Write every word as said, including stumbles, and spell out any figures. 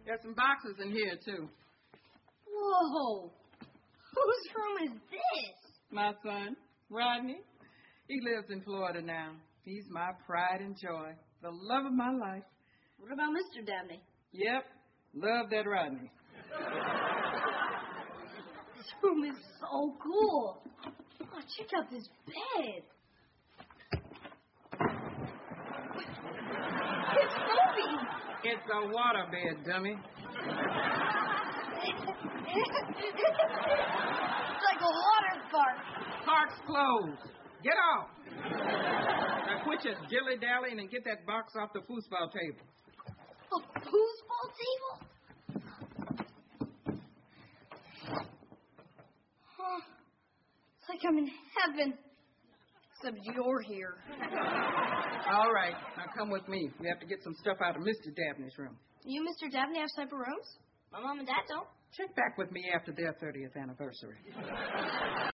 There's some boxes in here, too. Whoa. Whose room is this? My son, Rodney. He lives in Florida now. He's my pride and joy, the love of my life. What about Mister Dabney? Yep, love that Rodney. This room is so cool. Oh, check out this bed. It's moving. It's a water bed, dummy. It's like a water park. Park's closed. Get off. Now quit your dilly-dallying and get that box off the foosball table. A foosball table? Oh, it's like I'm in heaven. Except you're here. All right. Now come with me. We have to get some stuff out of Mister Dabney's room. You, Mister Dabney, have separate rooms? My mom and dad don't. Check back with me after their thirtieth anniversary.